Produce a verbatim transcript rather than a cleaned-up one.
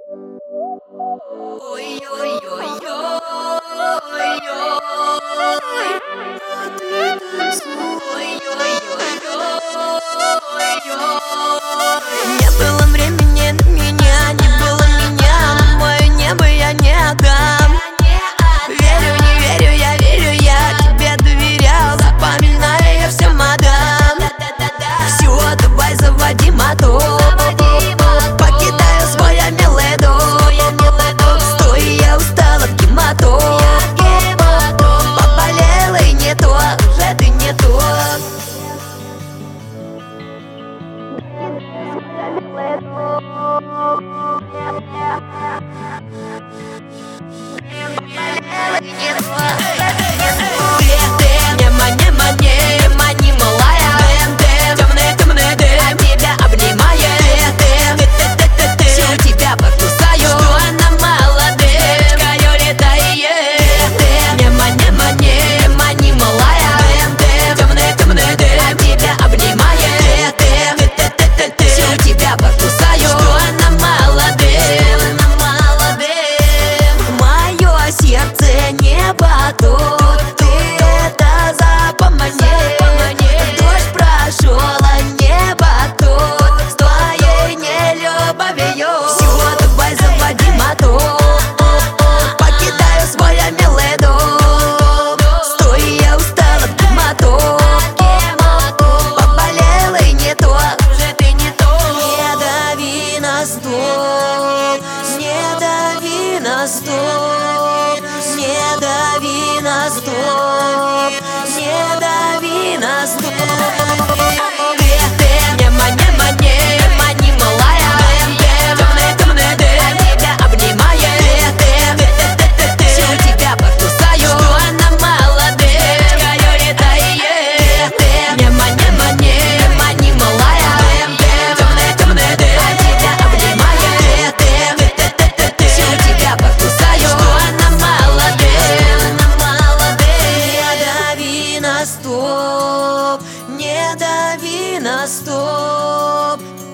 Ой-ой-ой-ой, а ты танцуй. Ой-ой-ой-ой-ой. Не было времени на меня, не было меня, но мое небо я не отдам. Верю, не верю, я верю, я тебе доверял. Запоминаю я всем отдам. Все, давай заводи мотор. Покидаю свой мелодо. Стой, я устал от гематом. Поболела и не то, уже ты не то. Нема, нема, нема, не малая. Темный, темный дым тебя обнимает. Все у тебя покусаю, что она молодышка, летает. Нема, нема, нема, не малая. Темный, темный дым тебя обнимает. Все у тебя покусаю, что она молодым, молодым. Мое сердце не батут, ты это запомни. Дождь прошел, а небо тут с твоей нелюбовью. Все, давай заводи мотор. Покидаю свой мелодо. Стой, я устал от гематом. Поболела и не то, уже ты не то. Не дави на стоп, не дави на стоп, не дави на стоп, не дави на стоп. Нема, нема, нема, не малая. Темный, темный дым тебя обнимает. Все у тебя покусаю, что она молодышка, летает. Нема, нема, нема, не малая. Темный, темный дым тебя обнимает. Все у тебя покусаю, что она молодым, молодым. Не дави на стоп, не дави на стоп.